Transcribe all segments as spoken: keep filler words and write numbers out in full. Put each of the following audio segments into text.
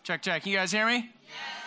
Check, check. Can you guys hear me? Yes.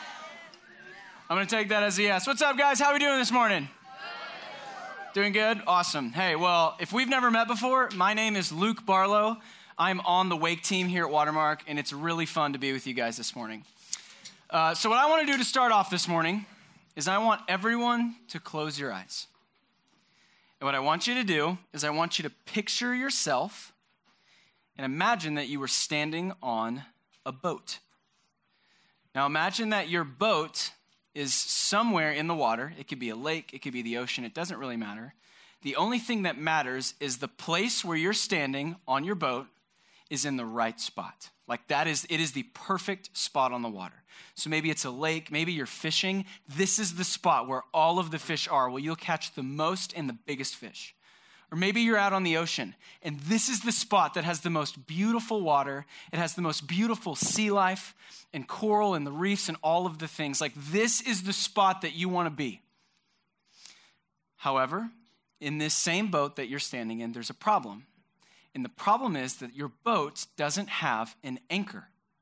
I'm going to take that as a yes. What's up, guys? How are we doing this morning? Good. Doing good? Awesome. Hey, well, if we've never met before, my name is Luke Barlow. I'm on the Wake team here at Watermark, and it's really fun to be with you guys this morning. Uh, so what I want to do to start off this morning is I want everyone to close your eyes. And what I want you to do is I want you to picture yourself and imagine that you were standing on a boat. Now imagine that your boat is somewhere in the water. It could be a lake, it could be the ocean, it doesn't really matter. The only thing that matters is the place where you're standing on your boat is in the right spot. Like that is, it is the perfect spot on the water. So maybe it's a lake, maybe you're fishing. This is the spot where all of the fish are, where you'll catch the most and the biggest fish. Or maybe you're out on the ocean, and this is the spot that has the most beautiful water. It has the most beautiful sea life and coral and the reefs and all of the things. Like this is the spot that you want to be. However, in this same boat that you're standing in, there's a problem. And the problem is that your boat doesn't have an anchor.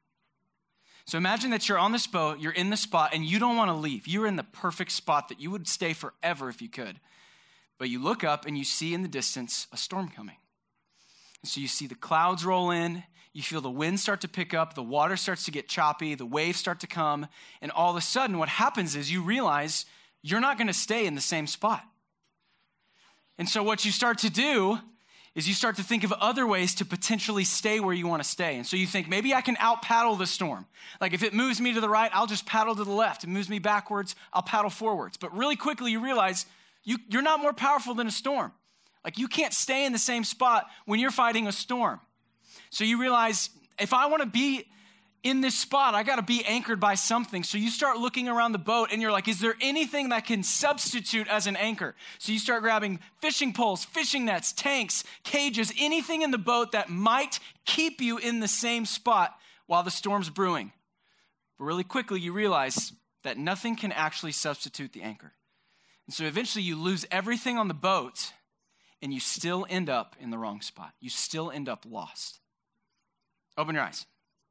So imagine that you're on this boat, you're in the spot, and you don't want to leave. You're in the perfect spot that you would stay forever if you could. But you look up and you see in the distance a storm coming. And so you see the clouds roll in, you feel the wind start to pick up, the water starts to get choppy, the waves start to come, and all of a sudden what happens is you realize you're not going to stay in the same spot. And so what you start to do is you start to think of other ways to potentially stay where you want to stay. And so you think, maybe I can out paddle the storm. Like if it moves me to the right, I'll just paddle to the left. It moves me backwards, I'll paddle forwards. But really quickly you realize You, you're not more powerful than a storm. Like you can't stay in the same spot when you're fighting a storm. So you realize, if I want to be in this spot, I got to be anchored by something. So you start looking around the boat and you're like, is there anything that can substitute as an anchor? So you start grabbing fishing poles, fishing nets, tanks, cages, anything in the boat that might keep you in the same spot while the storm's brewing. But really quickly you realize that nothing can actually substitute the anchor. And so eventually you lose everything on the boat and you still end up in the wrong spot. You still end up lost. Open your eyes.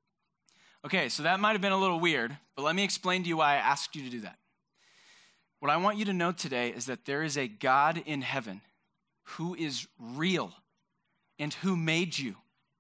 Okay, so that might have been a little weird, but let me explain to you why I asked you to do that. What I want you to know today is that there is a God in heaven who is real and who made you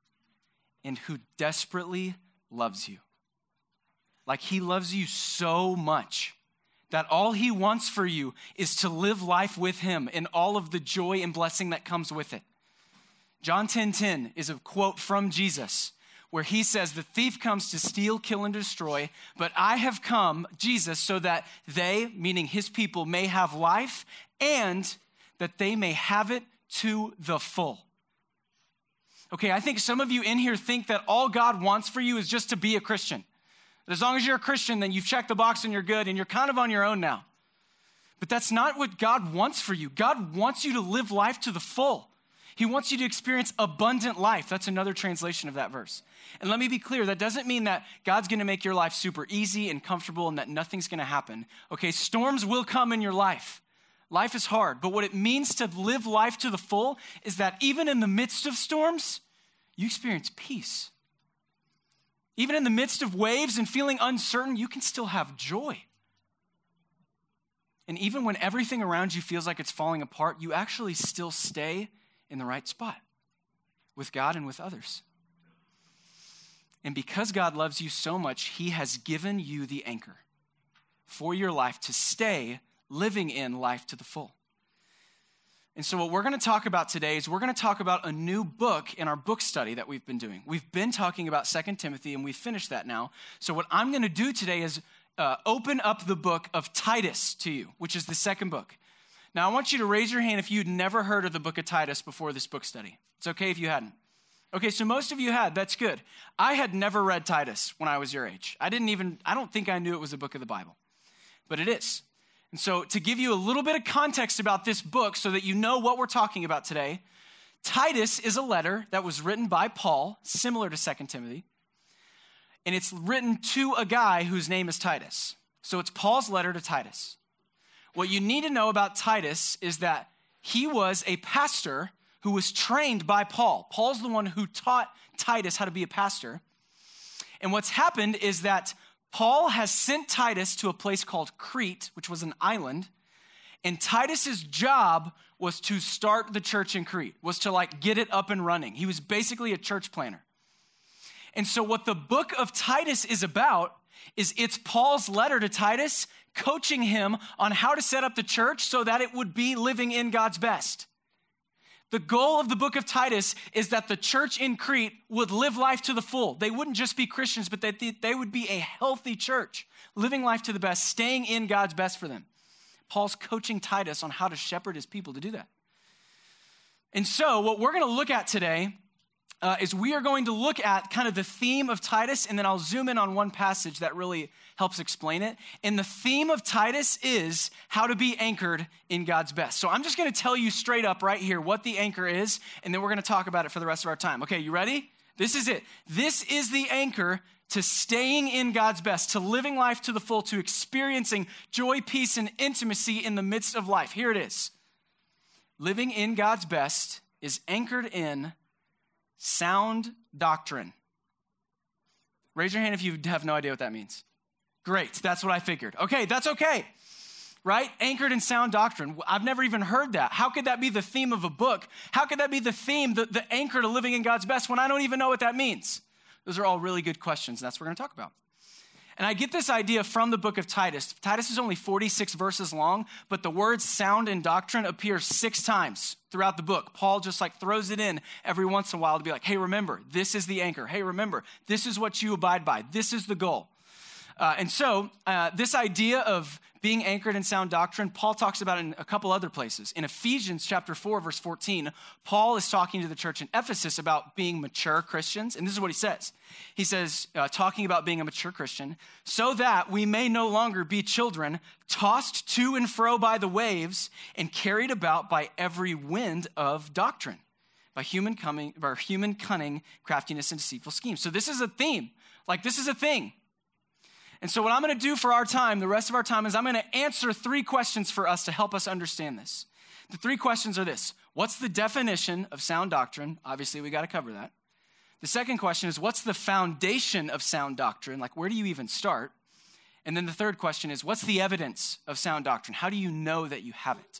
and who desperately loves you. Like he loves you so much that all he wants for you is to live life with him and all of the joy and blessing that comes with it. John ten ten is a quote from Jesus where he says, the thief comes to steal, kill, and destroy, but I have come, Jesus, so that they, meaning his people, may have life and that they may have it to the full. Okay, I think some of you in here think that all God wants for you is just to be a Christian. As long as you're a Christian, then you've checked the box and you're good and you're kind of on your own now. But that's not what God wants for you. God wants you to live life to the full. He wants you to experience abundant life. That's another translation of that verse. And let me be clear, that doesn't mean that God's gonna make your life super easy and comfortable and that nothing's gonna happen. Okay, storms will come in your life. Life is hard, but what it means to live life to the full is that even in the midst of storms, you experience peace. Even in the midst of waves and feeling uncertain, you can still have joy. And even when everything around you feels like it's falling apart, you actually still stay in the right spot with God and with others. And because God loves you so much, he has given you the anchor for your life to stay living in life to the full. And so what we're going to talk about today is we're going to talk about a new book in our book study that we've been doing. We've been talking about Second Timothy, and we've finished that now. So what I'm going to do today is uh, open up the book of Titus to you, which is the second book. Now, I want you to raise your hand if you'd never heard of the book of Titus before this book study. It's okay if you hadn't. Okay, so most of you had. That's good. I had never read Titus when I was your age. I didn't even, I don't think I knew it was a book of the Bible, but it is. And so to give you a little bit of context about this book so that you know what we're talking about today, Titus is a letter that was written by Paul, similar to Second Timothy, and it's written to a guy whose name is Titus. So it's Paul's letter to Titus. What you need to know about Titus is that he was a pastor who was trained by Paul. Paul's the one who taught Titus how to be a pastor. And what's happened is that Paul has sent Titus to a place called Crete, which was an island. And Titus's job was to start the church in Crete, was to like get it up and running. He was basically a church planner. And so what the book of Titus is about is it's Paul's letter to Titus, coaching him on how to set up the church so that it would be living in God's best. The goal of the book of Titus is that the church in Crete would live life to the full. They wouldn't just be Christians, but that they would be a healthy church, living life to the best, staying in God's best for them. Paul's coaching Titus on how to shepherd his people to do that. And so what we're going to look at today uh, is we are going to look at kind of the theme of Titus, and then I'll zoom in on one passage that really helps explain it. And the theme of Titus is how to be anchored in God's best. So I'm just going to tell you straight up right here what the anchor is, and then we're going to talk about it for the rest of our time. Okay, you ready? This is it. This is the anchor to staying in God's best, to living life to the full, to experiencing joy, peace, and intimacy in the midst of life. Here it is. Living in God's best is anchored in sound doctrine. Raise your hand if you have no idea what that means. Great, that's what I figured. Okay, that's okay, right? Anchored in sound doctrine. I've never even heard that. How could that be the theme of a book? How could that be the theme, the, the anchor to living in God's best when I don't even know what that means? Those are all really good questions, and that's what we're going to talk about. And I get this idea from the book of Titus. Titus is only forty-six verses long, but the words sound and doctrine appear six times throughout the book. Paul just like throws it in every once in a while to be like, hey, remember, this is the anchor. Hey, remember, this is what you abide by. This is the goal. Uh, and so uh, this idea of being anchored in sound doctrine, Paul talks about it in a couple other places. In Ephesians chapter four, verse fourteen, Paul is talking to the church in Ephesus about being mature Christians. And this is what he says. He says, uh, talking about being a mature Christian, so that we may no longer be children tossed to and fro by the waves and carried about by every wind of doctrine, by human, coming, by human cunning, craftiness, and deceitful schemes. So this is a theme. Like this is a thing. And so what I'm going to do for our time, the rest of our time, is I'm going to answer three questions for us to help us understand this. The three questions are this. What's the definition of sound doctrine? Obviously, we got to cover that. The second question is, what's the foundation of sound doctrine? Like, where do you even start? And then the third question is, what's the evidence of sound doctrine? How do you know that you have it?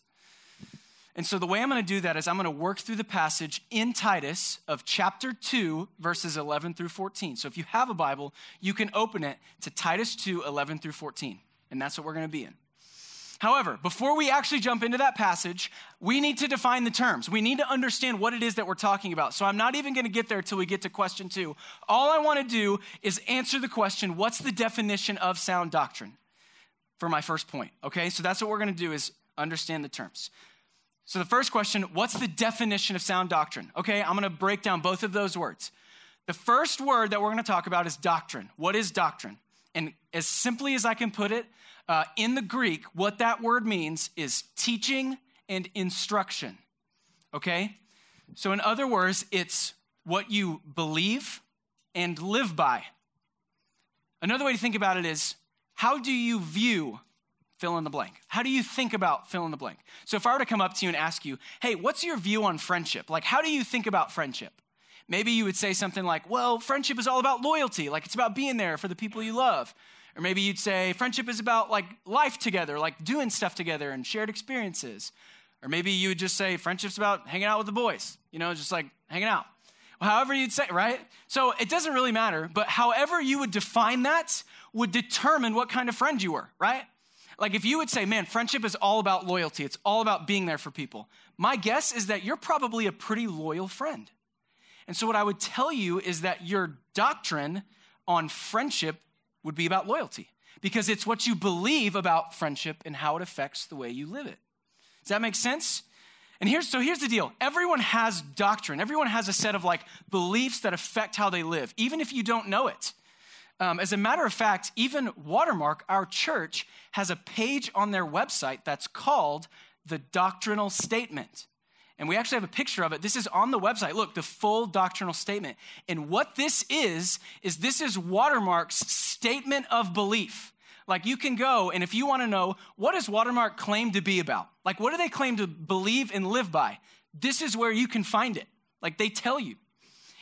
And so the way I'm going to do that is I'm going to work through the passage in Titus of chapter two, verses eleven through fourteen. So if you have a Bible, you can open it to Titus two, eleven through fourteen. And that's what we're going to be in. However, before we actually jump into that passage, we need to define the terms. We need to understand what it is that we're talking about. So I'm not even going to get there till we get to question two. All I want to do is answer the question, what's the definition of sound doctrine? For my first point, okay? So that's what we're going to do is understand the terms. So the first question, what's the definition of sound doctrine? Okay, I'm going to break down both of those words. The first word that we're going to talk about is doctrine. What is doctrine? And as simply as I can put it, uh, in the Greek, what that word means is teaching and instruction. Okay? So in other words, it's what you believe and live by. Another way to think about it is, how do you view fill in the blank? How do you think about fill in the blank? So if I were to come up to you and ask you, hey, what's your view on friendship? Like, how do you think about friendship? Maybe you would say something like, well, friendship is all about loyalty. Like, it's about being there for the people you love. Or maybe you'd say friendship is about like life together, like doing stuff together and shared experiences. Or maybe you would just say friendship's about hanging out with the boys, you know, just like hanging out. Well, however you'd say, right? So it doesn't really matter, but however you would define that would determine what kind of friend you were, right? Like if you would say, man, friendship is all about loyalty. It's all about being there for people. My guess is that you're probably a pretty loyal friend. And so what I would tell you is that your doctrine on friendship would be about loyalty because it's what you believe about friendship and how it affects the way you live it. Does that make sense? And here's, so here's the deal. Everyone has doctrine. Everyone has a set of like beliefs that affect how they live, even if you don't know it. Um, as a matter of fact, even Watermark, our church, has a page on their website that's called the Doctrinal Statement. And we actually have a picture of it. This is on the website. Look, the full doctrinal statement. And what this is, is this is Watermark's statement of belief. Like you can go, and if you want to know, what does Watermark claim to be about? Like what do they claim to believe and live by? This is where you can find it. Like they tell you.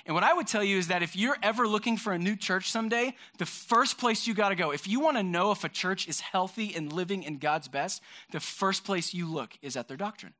And what I would tell you is that if you're ever looking for a new church someday, the first place you got to go, if you want to know if a church is healthy and living in God's best, the first place you look is at their doctrine.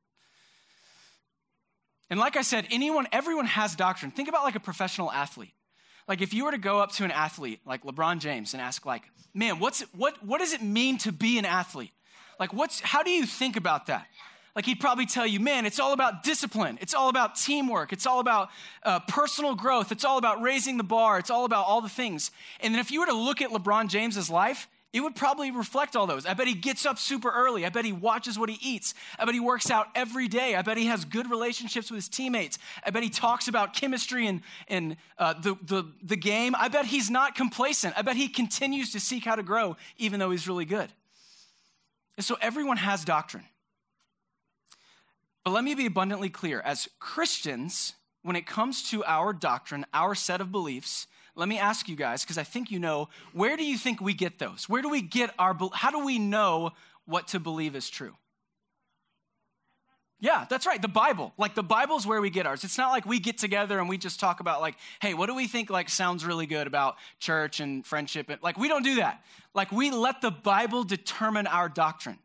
And like I said, anyone, everyone has doctrine. Think about like a professional athlete. Like if you were to go up to an athlete like LeBron James and ask like, man, what's what what does it mean to be an athlete? Like what's how do you think about that? Like he'd probably tell you, man, it's all about discipline. It's all about teamwork. It's all about uh, personal growth. It's all about raising the bar. It's all about all the things. And then if you were to look at LeBron James's life, it would probably reflect all those. I bet he gets up super early. I bet he watches what he eats. I bet he works out every day. I bet he has good relationships with his teammates. I bet he talks about chemistry and, and uh, the, the, the game. I bet he's not complacent. I bet he continues to seek how to grow even though he's really good. And so everyone has doctrine. But let me be abundantly clear. As Christians, when it comes to our doctrine, our set of beliefs, let me ask you guys, because I think you know, where do you think we get those? Where do we get our, how do we know what to believe is true? Yeah, that's right, the Bible. Like the Bible's where we get ours. It's not like we get together and we just talk about like, hey, what do we think like sounds really good about church and friendship? Like we don't do that. Like we let the Bible determine our doctrine.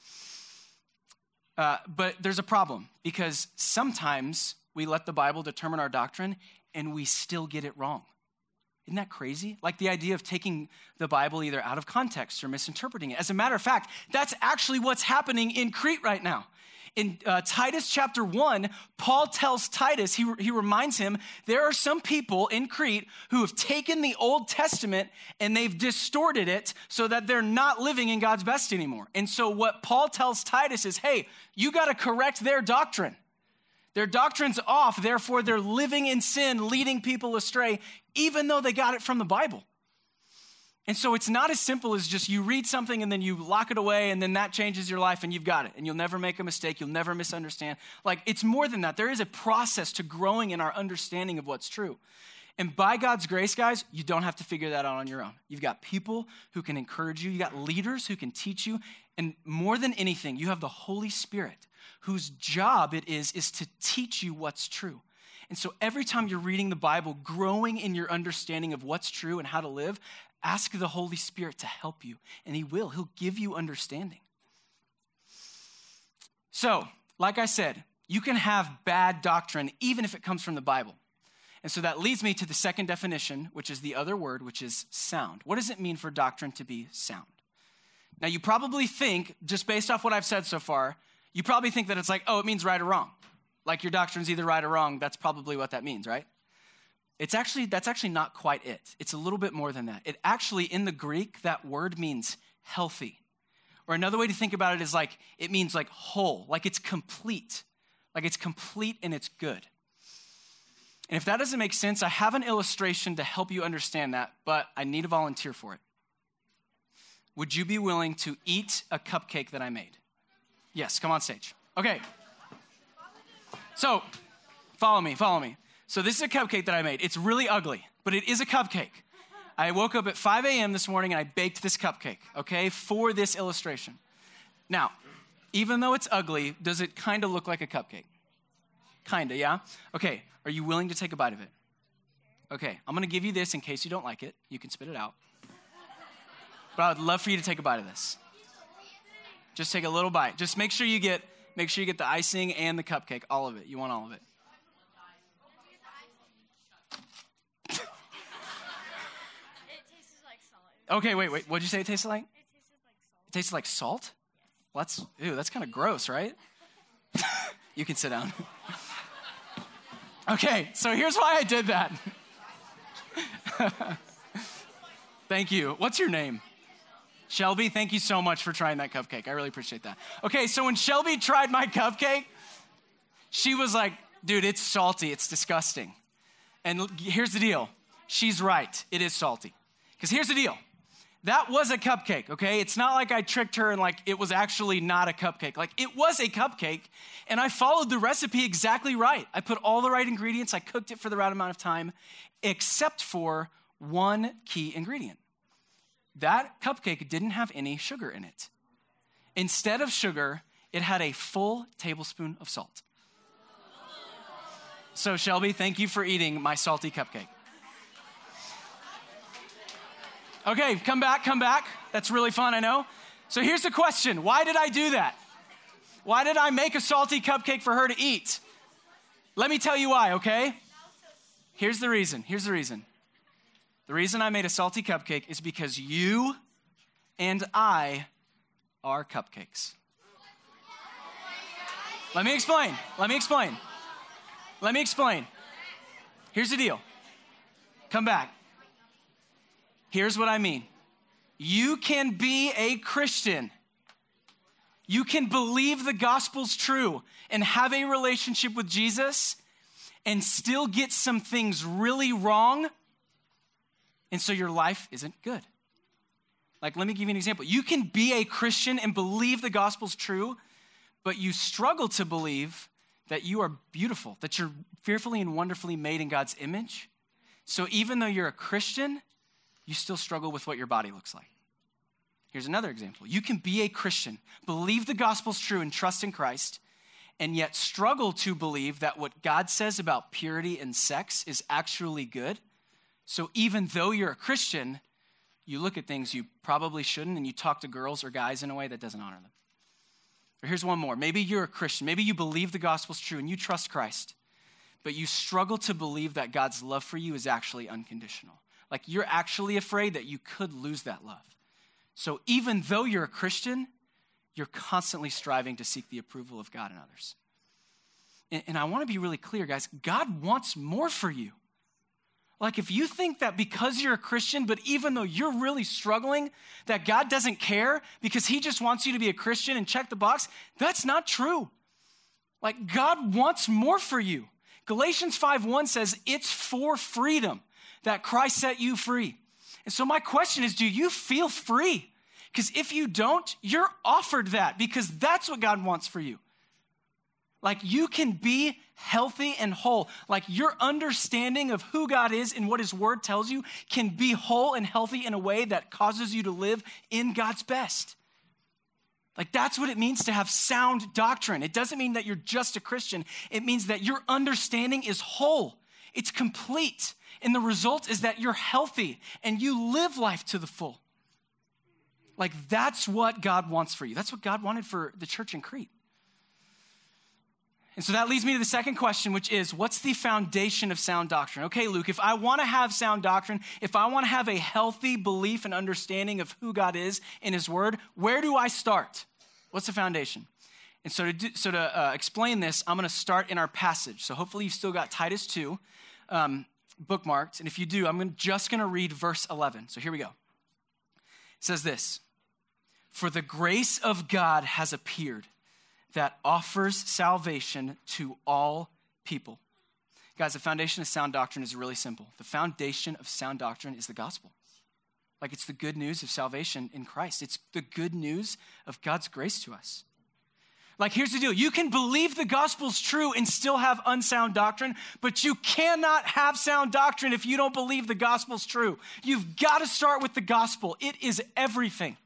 Uh, but there's a problem because sometimes we let the Bible determine our doctrine and we still get it wrong. Isn't that crazy? Like the idea of taking the Bible either out of context or misinterpreting it. As a matter of fact, that's actually what's happening in Crete right now. In uh, Titus chapter one, Paul tells Titus, he, he reminds him, there are some people in Crete who have taken the Old Testament and they've distorted it so that they're not living in God's best anymore. And so what Paul tells Titus is, hey, you got to correct their doctrine. Their doctrine's off, therefore they're living in sin, leading people astray, even though they got it from the Bible. And so it's not as simple as just you read something and then you lock it away and then that changes your life and you've got it. And you'll never make a mistake, you'll never misunderstand. Like it's more than that. There is a process to growing in our understanding of what's true. And by God's grace, guys, you don't have to figure that out on your own. You've got people who can encourage you. You got leaders who can teach you. And more than anything, you have the Holy Spirit whose job it is, is to teach you what's true. And so every time you're reading the Bible, growing in your understanding of what's true and how to live, ask the Holy Spirit to help you. And he will. He'll give you understanding. So, like I said, you can have bad doctrine even if it comes from the Bible. And so that leads me to the second definition, which is the other word, which is sound. What does it mean for doctrine to be sound? Now, you probably think, just based off what I've said so far, you probably think that it's like, oh, it means right or wrong. Like your doctrine's either right or wrong. That's probably what that means, right? It's actually, that's actually not quite it. It's a little bit more than that. It actually, in the Greek, that word means healthy. Or another way to think about it is like, it means like whole, like it's complete. Like it's complete and it's good. And if that doesn't make sense, I have an illustration to help you understand that, but I need a volunteer for it. Would you be willing to eat a cupcake that I made? Yes, come on stage. Okay. So, follow me, follow me. So this is a cupcake that I made. It's really ugly, but it is a cupcake. I woke up at five a.m. this morning and I baked this cupcake, okay, for this illustration. Now, even though it's ugly, does it kind of look like a cupcake? Kind of, yeah? Okay, are you willing to take a bite of it? Okay, I'm going to give you this in case you don't like it. You can spit it out. But I would love for you to take a bite of this. Just take a little bite. Just make sure you get make sure you get the icing and the cupcake, all of it. You want all of it. It tastes like salt. Okay, wait, wait. What did you say it tasted like? It tasted like salt. It tastes like salt? Well, that's, ew, that's kind of gross, right? You can sit down. Okay, so here's why I did that. Thank you. What's your name? Shelby, thank you so much for trying that cupcake. I really appreciate that. Okay, so when Shelby tried my cupcake, she was like, dude, it's salty. It's disgusting. And here's the deal. She's right. It is salty. Because here's the deal. That was a cupcake, okay? It's not like I tricked her and like it was actually not a cupcake. Like it was a cupcake and I followed the recipe exactly right. I put all the right ingredients. I cooked it for the right amount of time, except for one key ingredient. That cupcake didn't have any sugar in it. Instead of sugar, it had a full tablespoon of salt. So Shelby, thank you for eating my salty cupcake. Okay, come back, come back. That's really fun, I know. So here's the question. Why did I do that? Why did I make a salty cupcake for her to eat? Let me tell you why, okay? Here's the reason. Here's the reason. The reason I made a salty cupcake is because you and I are cupcakes. Let me explain. Let me explain. Let me explain. Here's the deal. Come back. Here's what I mean. You can be a Christian. You can believe the gospel's true and have a relationship with Jesus and still get some things really wrong, and so your life isn't good. Like, let me give you an example. You can be a Christian and believe the gospel's true, but you struggle to believe that you are beautiful, that you're fearfully and wonderfully made in God's image. So even though you're a Christian, you still struggle with what your body looks like. Here's another example. You can be a Christian, believe the gospel's true and trust in Christ, and yet struggle to believe that what God says about purity and sex is actually good. So even though you're a Christian, you look at things you probably shouldn't, and you talk to girls or guys in a way that doesn't honor them. Or here's one more. Maybe you're a Christian. Maybe you believe the gospel's true and you trust Christ, but you struggle to believe that God's love for you is actually unconditional. Like, you're actually afraid that you could lose that love. So even though you're a Christian, you're constantly striving to seek the approval of God and others. And, and I want to be really clear, guys. God wants more for you. Like, if you think that because you're a Christian, but even though you're really struggling, that God doesn't care because he just wants you to be a Christian and check the box, that's not true. Like, God wants more for you. Galatians five one says it's for freedom that Christ set you free. And so my question is, do you feel free? Because if you don't, you're offered that, because that's what God wants for you. Like, you can be healthy and whole. Like, your understanding of who God is and what his word tells you can be whole and healthy in a way that causes you to live in God's best. Like, that's what it means to have sound doctrine. It doesn't mean that you're just a Christian. It means that your understanding is whole. It's complete. And the result is that you're healthy and you live life to the full. Like, that's what God wants for you. That's what God wanted for the church in Crete. And so that leads me to the second question, which is, what's the foundation of sound doctrine? Okay, Luke, if I want to have sound doctrine, if I want to have a healthy belief and understanding of who God is in his word, where do I start? What's the foundation? And so to, do, so to uh, explain this, I'm going to start in our passage. So hopefully you've still got Titus two um, bookmarked. And if you do, I'm gonna, just going to read verse eleven. So here we go. It says this: "For the grace of God has appeared, that offers salvation to all people." Guys, the foundation of sound doctrine is really simple. The foundation of sound doctrine is the gospel. Like, it's the good news of salvation in Christ. It's the good news of God's grace to us. Like, here's the deal. You can believe the gospel's true and still have unsound doctrine, but you cannot have sound doctrine if you don't believe the gospel's true. You've got to start with the gospel. It is everything.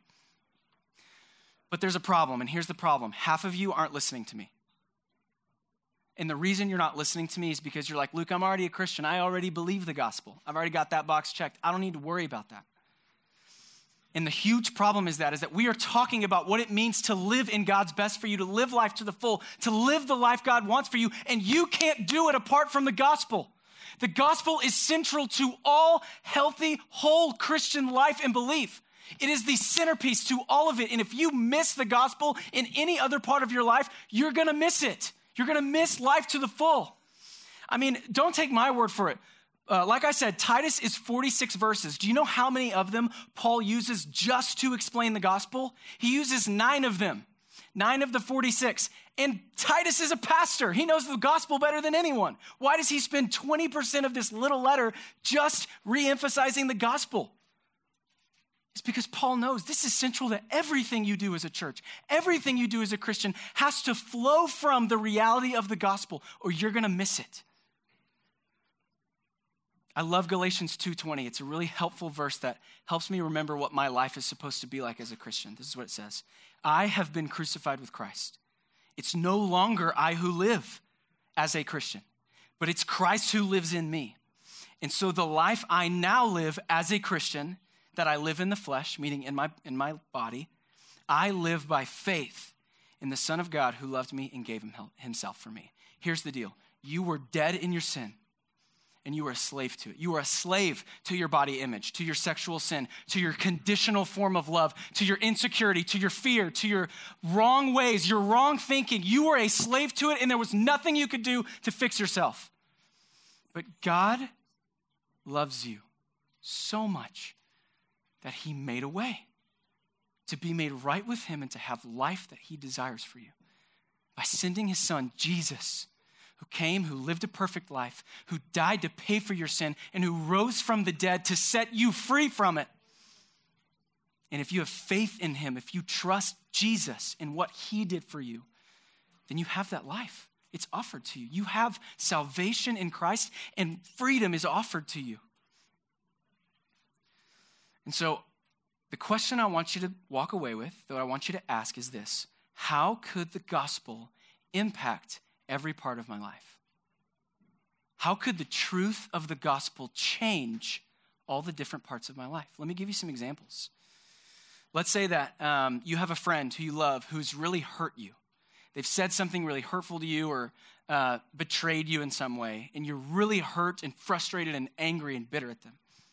But there's a problem, and here's the problem. Half of you aren't listening to me. And the reason you're not listening to me is because you're like, Luke, I'm already a Christian. I already believe the gospel. I've already got that box checked. I don't need to worry about that. And the huge problem is that, is that we are talking about what it means to live in God's best for you, to live life to the full, to live the life God wants for you, and you can't do it apart from the gospel. The gospel is central to all healthy, whole Christian life and belief. It is the centerpiece to all of it. And if you miss the gospel in any other part of your life, you're going to miss it. You're going to miss life to the full. I mean, don't take my word for it. Uh, like I said, Titus is forty-six verses. Do you know how many of them Paul uses just to explain the gospel? He uses nine of them, nine of the forty-six. And Titus is a pastor. He knows the gospel better than anyone. Why does he spend twenty percent of this little letter just re-emphasizing the gospel? It's because Paul knows this is central to everything you do as a church. Everything you do as a Christian has to flow from the reality of the gospel, or you're going to miss it. I love Galatians two twenty. It's a really helpful verse that helps me remember what my life is supposed to be like as a Christian. This is what it says: "I have been crucified with Christ. It's no longer I who live as a Christian, but it's Christ who lives in me. And so the life I now live as a Christian, that I live in the flesh, meaning in my, in my body, I live by faith in the Son of God who loved me and gave him, himself for me. Here's the deal. You were dead in your sin, and you were a slave to it. You were a slave to your body image, to your sexual sin, to your conditional form of love, to your insecurity, to your fear, to your wrong ways, your wrong thinking. You were a slave to it, and there was nothing you could do to fix yourself. But God loves you so much that he made a way to be made right with him and to have life that he desires for you by sending his son, Jesus, who came, who lived a perfect life, who died to pay for your sin, and who rose from the dead to set you free from it. And if you have faith in him, if you trust Jesus in what he did for you, then you have that life. It's offered to you. You have salvation in Christ, and freedom is offered to you. And so the question I want you to walk away with, that I want you to ask is this: how could the gospel impact every part of my life? How could the truth of the gospel change all the different parts of my life? Let me give you some examples. Let's say that um, you have a friend who you love who's really hurt you. They've said something really hurtful to you or uh, betrayed you in some way, and you're really hurt and frustrated and angry and bitter at them.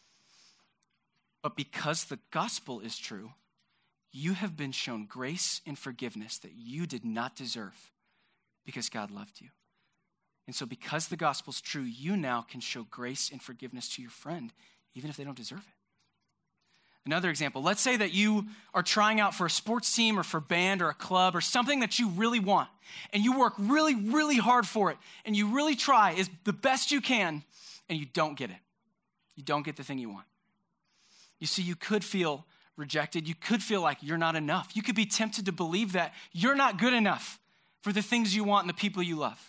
But because the gospel is true, you have been shown grace and forgiveness that you did not deserve because God loved you. And so because the gospel's true, you now can show grace and forgiveness to your friend, even if they don't deserve it. Another example, let's say that you are trying out for a sports team or for band or a club or something that you really want, and you work really, really hard for it, and you really try as the best you can, and you don't get it. You don't get the thing you want. You see, you could feel rejected. You could feel like you're not enough. You could be tempted to believe that you're not good enough for the things you want and the people you love.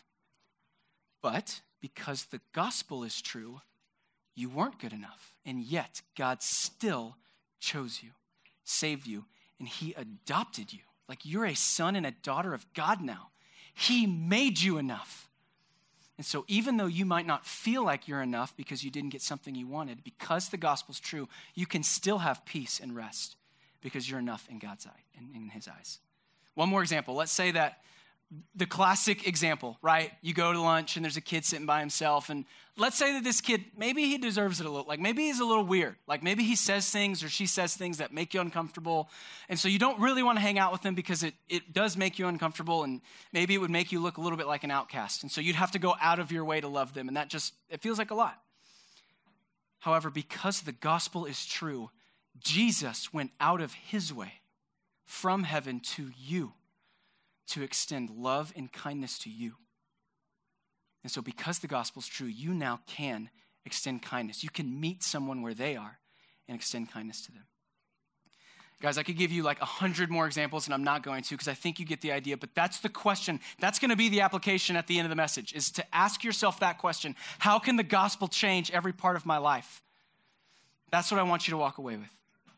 But because the gospel is true, you weren't good enough. And yet God still chose you, saved you, and he adopted you. Like you're a son and a daughter of God now. He made you enough. And so even though you might not feel like you're enough because you didn't get something you wanted, because the gospel's true, you can still have peace and rest because you're enough in God's eye, in, in his eyes. One more example. Let's say that the classic example, right? You go to lunch and there's a kid sitting by himself, and let's say that this kid, maybe he deserves it a little, like maybe he's a little weird. Like maybe he says things or she says things that make you uncomfortable. And so you don't really want to hang out with them because it, it does make you uncomfortable, and maybe it would make you look a little bit like an outcast. And so you'd have to go out of your way to love them. And that just, it feels like a lot. However, because the gospel is true, Jesus went out of his way from heaven to you to extend love and kindness to you. And so because the gospel's true, you now can extend kindness. You can meet someone where they are and extend kindness to them. Guys, I could give you like a hundred more examples, and I'm not going to because I think you get the idea, but that's the question. That's going to be the application at the end of the message, is to ask yourself that question: how can the gospel change every part of my life? That's what I want you to walk away with.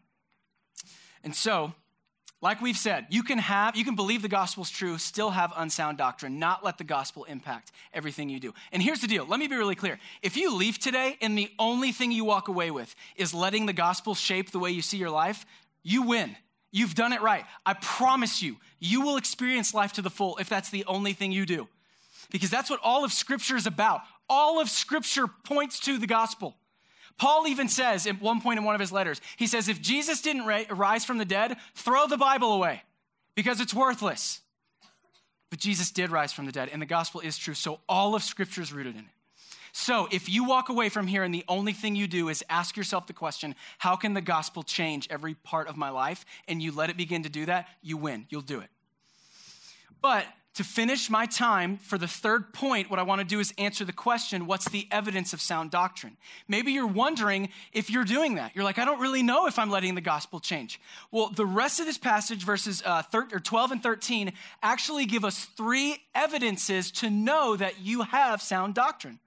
And so, like we've said, you can have, you can believe the gospel's true, still have unsound doctrine, not let the gospel impact everything you do. And here's the deal. Let me be really clear. If you leave today and the only thing you walk away with is letting the gospel shape the way you see your life, you win. You've done it right. I promise you, you will experience life to the full if that's the only thing you do. Because that's what all of Scripture is about. All of Scripture points to the gospel. Paul even says at one point in one of his letters, he says, if Jesus didn't rise from the dead, throw the Bible away because it's worthless. But Jesus did rise from the dead, and the gospel is true, so all of Scripture is rooted in it. So if you walk away from here and the only thing you do is ask yourself the question, how can the gospel change every part of my life, and you let it begin to do that, you win. You'll do it. But to finish my time for the third point, what I want to do is answer the question, what's the evidence of sound doctrine? Maybe you're wondering if you're doing that. You're like, I don't really know if I'm letting the gospel change. Well, the rest of this passage, verses uh, twelve and thirteen, actually give us three evidences to know that you have sound doctrine.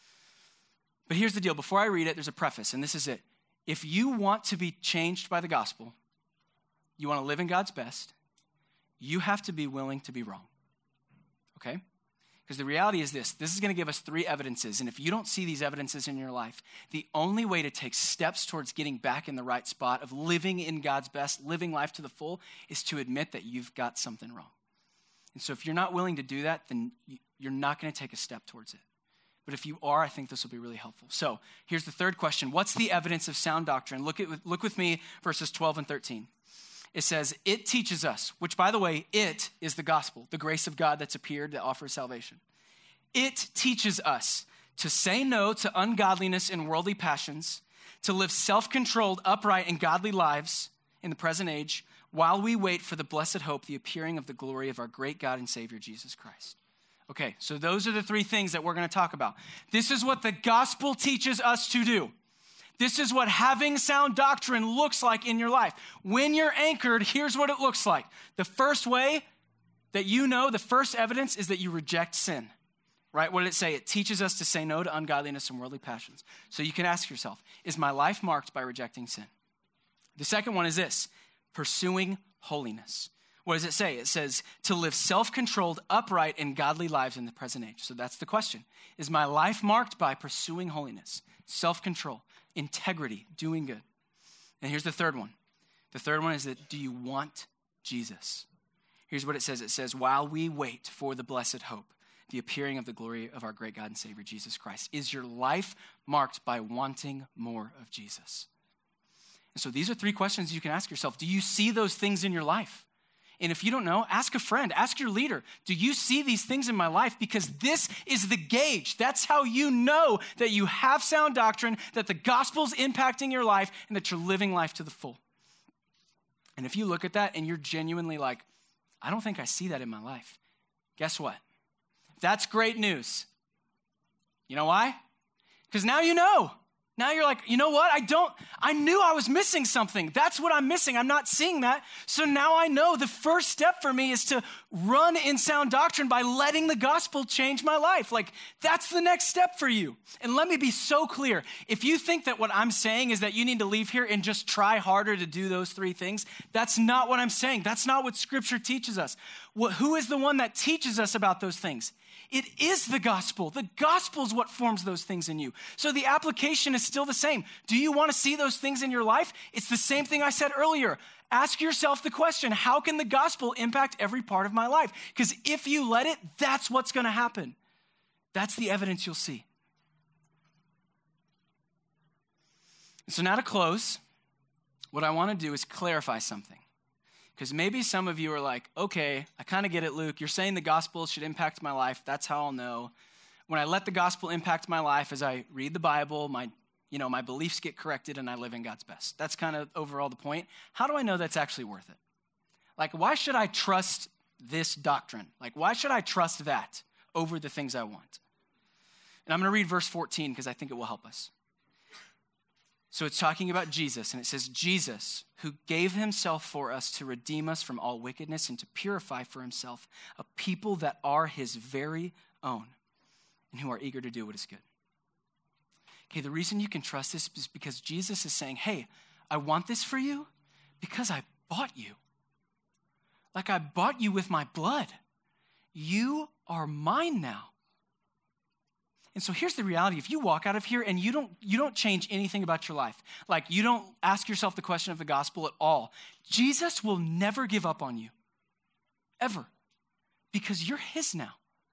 But here's the deal. Before I read it, there's a preface, and this is it. If you want to be changed by the gospel, you want to live in God's best, you have to be willing to be wrong. Okay? Because the reality is this, this is going to give us three evidences. And if you don't see these evidences in your life, the only way to take steps towards getting back in the right spot of living in God's best, living life to the full, is to admit that you've got something wrong. And so if you're not willing to do that, then you're not going to take a step towards it. But if you are, I think this will be really helpful. So here's the third question. What's the evidence of sound doctrine? Look at look with me, verses twelve and thirteen. It says, it teaches us, which by the way, it is the gospel, the grace of God that's appeared that offers salvation. It teaches us to say no to ungodliness and worldly passions, to live self-controlled, upright, and godly lives in the present age, while we wait for the blessed hope, the appearing of the glory of our great God and Savior, Jesus Christ. Okay, so those are the three things that we're going to talk about. This is what the gospel teaches us to do. This is what having sound doctrine looks like in your life. When you're anchored, here's what it looks like. The first way that you know, the first evidence is that you reject sin, right? What did it say? It teaches us to say no to ungodliness and worldly passions. So you can ask yourself, is my life marked by rejecting sin? The second one is this, pursuing holiness. What does it say? It says to live self-controlled, upright, and godly lives in the present age. So that's the question. Is my life marked by pursuing holiness, self-control, integrity, doing good? And here's the third one. The third one is that do you want Jesus? Here's what it says. It says, while we wait for the blessed hope, the appearing of the glory of our great God and Savior, Jesus Christ. Is your life marked by wanting more of Jesus? And so these are three questions you can ask yourself. Do you see those things in your life? And if you don't know, ask a friend, ask your leader. Do you see these things in my life? Because this is the gauge. That's how you know that you have sound doctrine, that the gospel's impacting your life, and that you're living life to the full. And if you look at that and you're genuinely like, I don't think I see that in my life, guess what? That's great news. You know why? Because now you know. Now you're like, you know what? I don't, I knew I was missing something. That's what I'm missing. I'm not seeing that. So now I know the first step for me is to run in sound doctrine by letting the gospel change my life. Like, that's the next step for you. And let me be so clear. If you think that what I'm saying is that you need to leave here and just try harder to do those three things, that's not what I'm saying. That's not what Scripture teaches us. What, who is the one that teaches us about those things? It is the gospel. The gospel is what forms those things in you. So the application is still the same. Do you want to see those things in your life? It's the same thing I said earlier. Ask yourself the question, how can the gospel impact every part of my life? Because if you let it, that's what's going to happen. That's the evidence you'll see. So now to close, what I want to do is clarify something. Because maybe some of you are like, okay, I kind of get it, Luke. You're saying the gospel should impact my life. That's how I'll know. When I let the gospel impact my life as I read the Bible, my, you know, my beliefs get corrected and I live in God's best. That's kind of overall the point. How do I know that's actually worth it? Like, why should I trust this doctrine? Like, why should I trust that over the things I want? And I'm going to read verse fourteen because I think it will help us. So it's talking about Jesus, and it says, Jesus, who gave himself for us to redeem us from all wickedness and to purify for himself a people that are his very own and who are eager to do what is good. Okay, the reason you can trust this is because Jesus is saying, hey, I want this for you because I bought you. Like I bought you with my blood. You are mine now. And so here's the reality. If you walk out of here and you don't you don't change anything about your life, like you don't ask yourself the question of the gospel at all, Jesus will never give up on you, ever, because you're his now.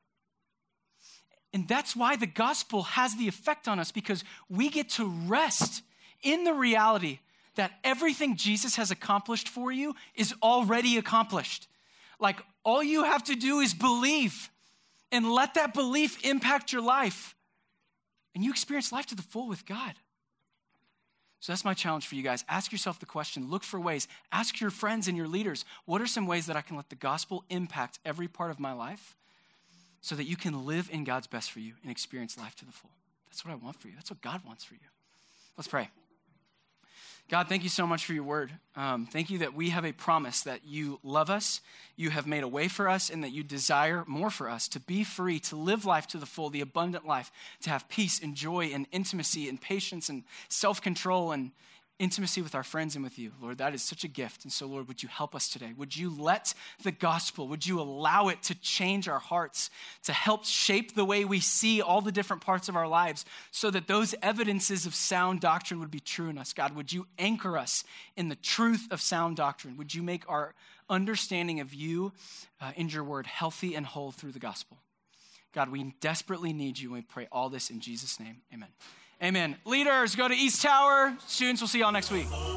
And that's why the gospel has the effect on us, because we get to rest in the reality that everything Jesus has accomplished for you is already accomplished. Like all you have to do is believe. And let that belief impact your life. And you experience life to the full with God. So that's my challenge for you guys. Ask yourself the question. Look for ways. Ask your friends and your leaders, what are some ways that I can let the gospel impact every part of my life so that you can live in God's best for you and experience life to the full? That's what I want for you. That's what God wants for you. Let's pray. God, thank you so much for your word. Um, thank you that we have a promise that you love us, you have made a way for us, and that you desire more for us, to be free, to live life to the full, the abundant life, to have peace and joy and intimacy and patience and self-control and intimacy with our friends and with you. Lord, that is such a gift. And so, Lord, would you help us today? Would you let the gospel, would you allow it to change our hearts, to help shape the way we see all the different parts of our lives so that those evidences of sound doctrine would be true in us? God, would you anchor us in the truth of sound doctrine? Would you make our understanding of you uh, and your word healthy and whole through the gospel? God, we desperately need you, and we pray all this in Jesus' name. Amen. Amen. Leaders, go to East Tower. Students, we'll see y'all next week.